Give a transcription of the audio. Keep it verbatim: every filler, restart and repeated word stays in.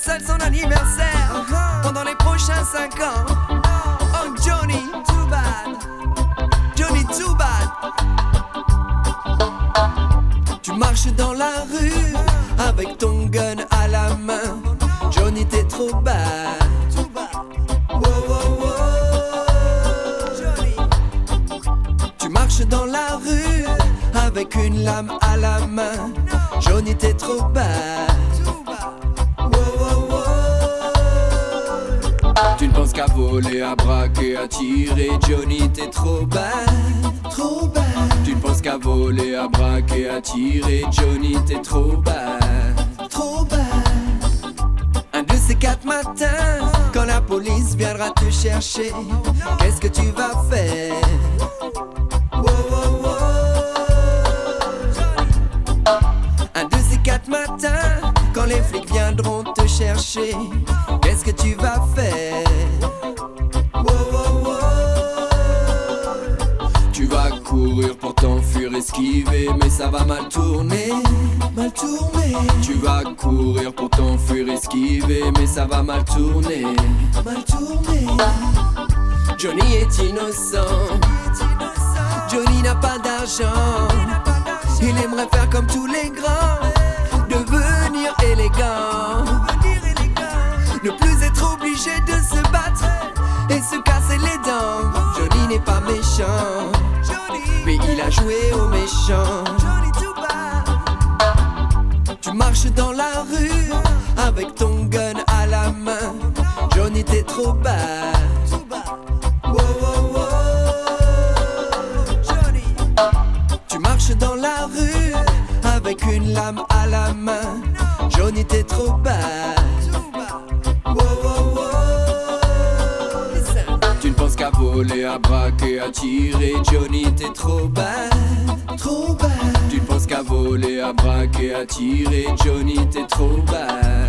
seul son anniversaire pendant les prochains cinq ans. Oh Johnny, too bad. Johnny, too bad. Tu marches dans la rue avec ton gun à la main. Johnny, t'es trop bad. Wow, wow, wow. Johnny. Tu marches dans la rue avec une lame à la main. Johnny, t'es trop bad. Wow, wow, wow. Tu ne penses qu'à voler, à braquer, à tirer. Johnny, t'es trop bad. Trop bad. Tu ne penses qu'à voler, à braquer, à tirer. Johnny, t'es trop bad. Trop bad. Un de ces quatre matins, quand la police viendra te chercher, qu'est-ce que tu vas faire? Wow, wow, wow. Un de ces quatre matins, quand les flics viendront te chercher, qu'est-ce que tu vas faire? Wow, wow, wow. Tu vas courir pour t'enfuir, esquiver, mais ça va mal tourner. Mal tourner. Tu vas courir pour t'enfuir, esquiver, mais ça va mal tourner. Mal tourner. Johnny est innocent. Johnny n'a pas d'argent. Il aimerait faire comme tous les grands, devenir élégant, ne plus être obligé de se battre et se casser les dents. Johnny n'est pas méchant, mais il a joué au méchant. Tu marches dans la rue avec ton gun à la main. Johnny, t'es trop bad. Wow, wow, wow. Johnny. Tu marches dans la rue avec une lame à la main. Johnny, t'es trop bad. Wow, wow, wow. Tu ne penses qu'à voler, à braquer, à tirer. Johnny, t'es trop bad. Trop bad. Tu ne penses qu'à voler, à braquer, à tirer. Johnny, t'es trop bad.